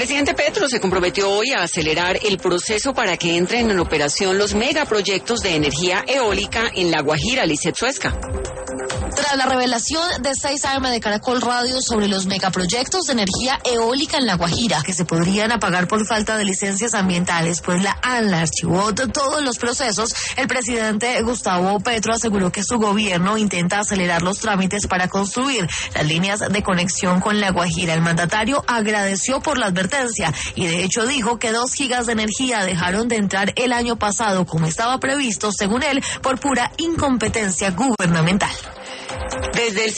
El presidente Petro se comprometió hoy a acelerar el proceso para que entren en operación los megaproyectos de energía eólica en La Guajira. Lizeth Suezca. Tras la revelación de 6 AM de Caracol Radio sobre los megaproyectos de energía eólica en La Guajira, que se podrían apagar por falta de licencias ambientales, pues la ANLA archivó todos los procesos, el presidente Gustavo Petro aseguró que su gobierno intenta acelerar los trámites para construir las líneas de conexión con La Guajira. El mandatario agradeció por la advertencia y de hecho dijo que 2 gigas de energía dejaron de entrar el año pasado como estaba previsto, según él, por pura incompetencia gubernamental. Desde el